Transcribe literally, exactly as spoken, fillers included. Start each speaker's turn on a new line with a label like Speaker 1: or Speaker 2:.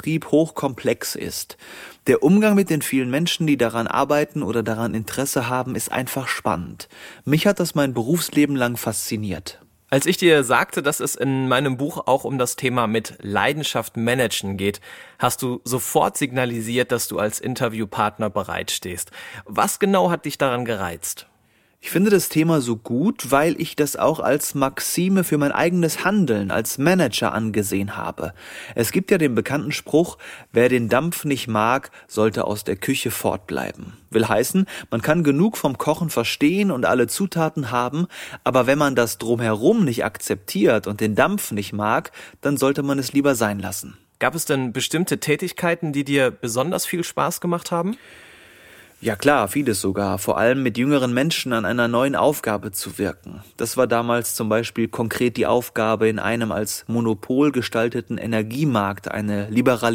Speaker 1: Vertrieb hochkomplex ist. Der Umgang mit den vielen Menschen, die daran arbeiten oder daran Interesse haben, ist einfach spannend. Mich hat das mein Berufsleben lang fasziniert.
Speaker 2: Als ich dir sagte, dass es in meinem Buch auch um das Thema mit Leidenschaft managen geht, hast du sofort signalisiert, dass du als Interviewpartner bereitstehst. Was genau hat dich daran gereizt?
Speaker 1: Ich finde das Thema so gut, weil ich das auch als Maxime für mein eigenes Handeln als Manager angesehen habe. Es gibt ja den bekannten Spruch, wer den Dampf nicht mag, sollte aus der Küche fortbleiben. Will heißen, man kann genug vom Kochen verstehen und alle Zutaten haben, aber wenn man das drumherum nicht akzeptiert und den Dampf nicht mag, dann sollte man es lieber sein lassen.
Speaker 2: Gab es denn bestimmte Tätigkeiten, die dir besonders viel Spaß gemacht haben?
Speaker 1: Ja klar, vieles sogar. Vor allem mit jüngeren Menschen an einer neuen Aufgabe zu wirken. Das war damals zum Beispiel konkret die Aufgabe, in einem als Monopol gestalteten Energiemarkt eine Liberalisierung